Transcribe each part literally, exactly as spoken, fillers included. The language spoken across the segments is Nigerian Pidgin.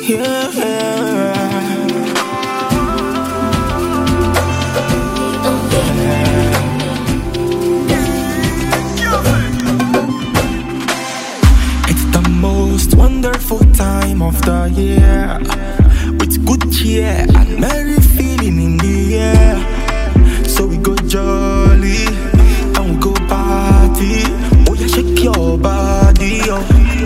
It's the most wonderful time of the year, with good cheer and merry feeling in the air. So we go jolly and we go party. Oh yeah, shake your body, oh.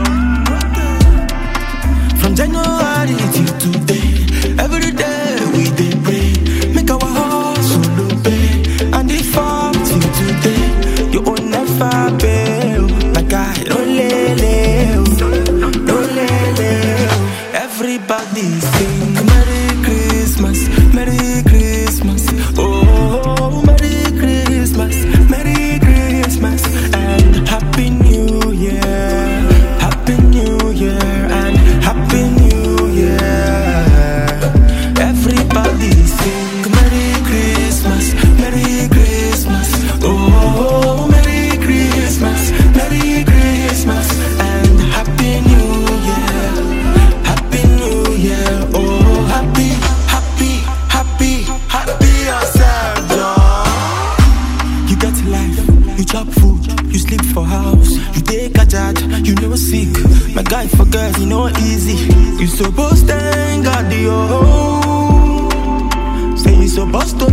From January till today, every day we dey pray, make our hustle obey. And if up till today, you will never fail. My guy, don't lele, don't lele. Everybody sing Merry Christmas, Merry Christmas. Oh, Merry Christmas, Merry Christmas, and Happy New Year, Happy New Year, and Happy New Year. Everybody sing Merry Christmas, Merry Christmas. Oh, Merry Christmas, Merry Christmas, and Happy New Year, Happy New Year. Oh, happy, happy, happy, happy yourself, John. You get life, you chop food, you sleep for house, you take a charge, you know sick. My guy forget, you know easy. You supposed to thank God, yo. Say you supposed to